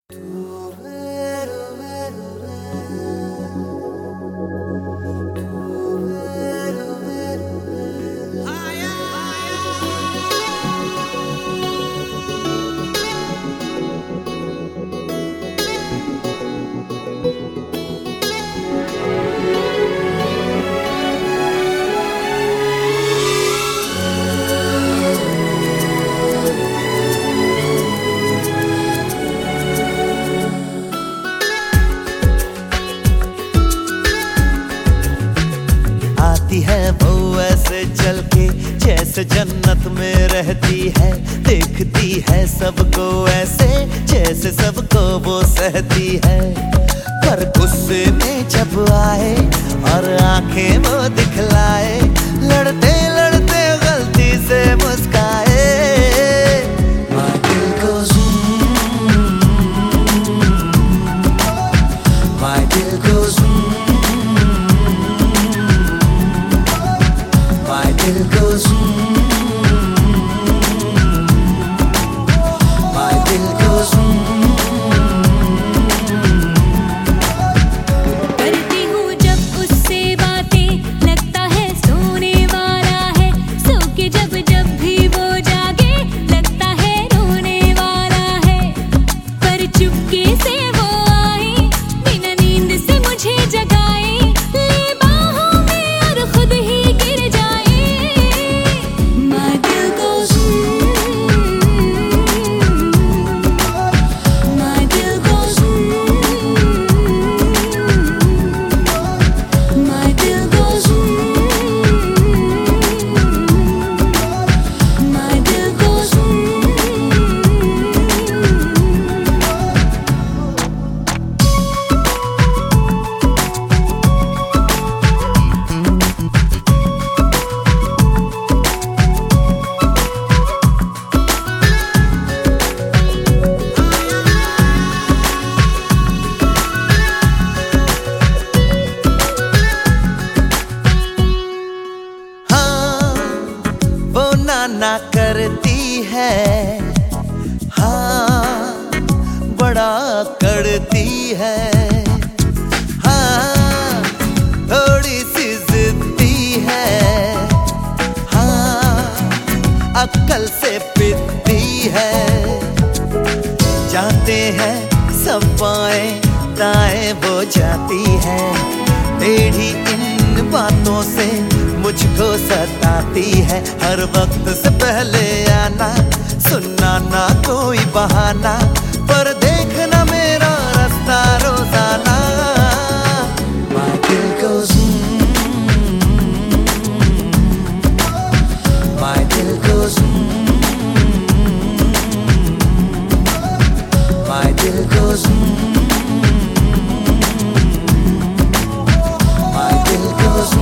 आती है वो ऐसे चल के जैसे जन्नत में रहती है, देखती है सबको ऐसे जैसे सबको वो सहती है। पर गुस्से में जब आए और आंखें वो दिखलाए, लड़ते लड़ते गलती से मुस्काए। My दिल goes my दिल goes my दिल goes my दिल goes करती हूँ जब उससे बातें, लगता है सोने वाला है। सो के जब जब भी वो जागे, लगता है रोने वाला है। पर चुपके से वो आए, बिना नींद से मुझे जगाए, ले बाहों में और खुद ही गिर जाए। My दिल goes my दिल goes my दिल goes my दिल goes हाँ, वो नाना करती है, हाँ बड़ा करती है। हाँ, थोड़ी सी जिद्दी है, हाँ अक्ल से पिटती है। जाते हैं सब बाएं दाएं वो जाती है, टेढ़ी इन बातों से मुझको सताती है। हर वक्त से पहले आना, सुनना ना कोई बहाना, पर देखना मेरा रास्ता रोजाना। My दिल goes my दिल goes my दिल goes my दिल goes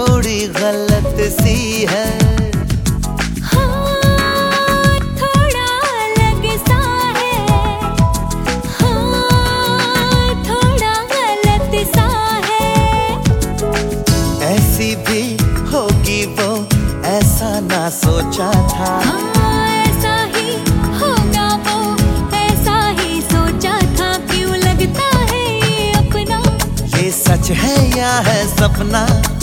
थोड़ी गलत सी है। हाँ, थोड़ा अलग सा है। हाँ, थोड़ा गलत सा है। ऐसी भी होगी वो, ऐसा ना सोचा था। हाँ, ऐसा ही होगा वो, ऐसा ही सोचा था। क्यों लगता है ये अपना, ये सच है या है सपना?